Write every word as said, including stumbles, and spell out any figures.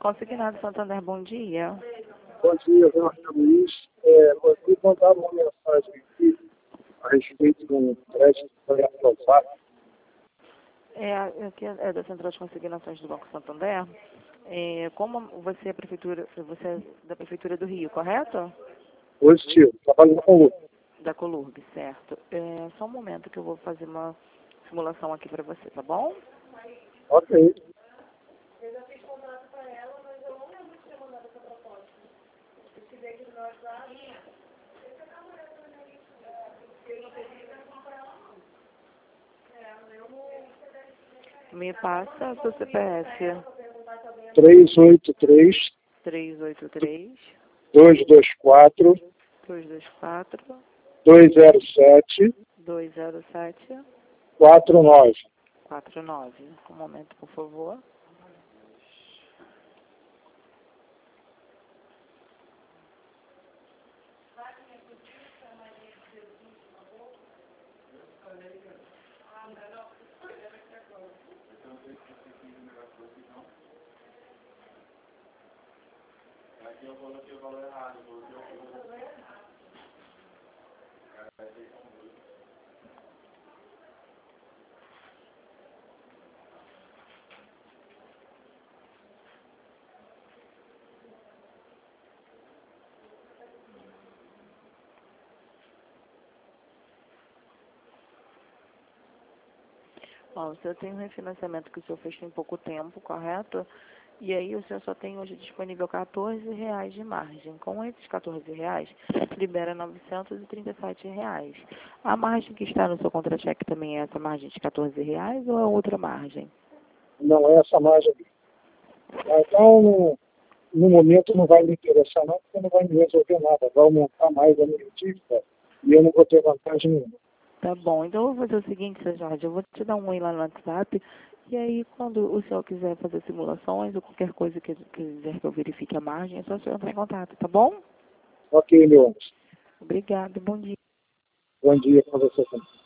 Consignado Santander, bom dia. Bom dia, Jorge Luiz. É, vocês mandaram uma mensagem aqui a respeito de um crédito que foi aprovado. É, aqui é da Central de Consignações do Banco Santander. É, como você é, prefeitura, você é da Prefeitura do Rio, correto? Positivo, trabalho com o Da Colurb, certo. É, só um momento que eu vou fazer uma simulação aqui para você, tá bom? Ok. Eu já fiz contrato para ela, mas eu não lembro de ter mandado essa proposta. Eu tive aqui no WhatsApp. Eu não pedi para comprar ela, não. É, eu não... Me passa o seu C P F. três oito três, três oito três, dois dois quatro, dois dois quatro, dois zero sete, dois zero sete, quatro nove. quatro nove. Um momento, por favor. Aqui eu coloquei o valor errado, coloquei o valor. Bom, o senhor tem um refinanciamento que o senhor fez tem pouco tempo, correto? E aí o senhor só tem hoje disponível quatorze reais de margem. Com esses quatorze reais, libera novecentos e trinta e sete reais. A margem que está no seu contra-cheque também é essa margem de quatorze reais ou é outra margem? Não é essa margem. Então, no, no momento não vai me interessar não, porque não vai me resolver nada. Vai aumentar mais a minha dívida e eu não vou ter vantagem nenhuma. Tá bom, então eu vou fazer o seguinte, seu Jorge, eu vou te dar um oi lá no WhatsApp, e aí quando o senhor quiser fazer simulações ou qualquer coisa que quiser que eu verifique a margem, é só o senhor entrar em contato, tá bom? Ok, meu anjo. Obrigada, bom dia. Bom dia para você também.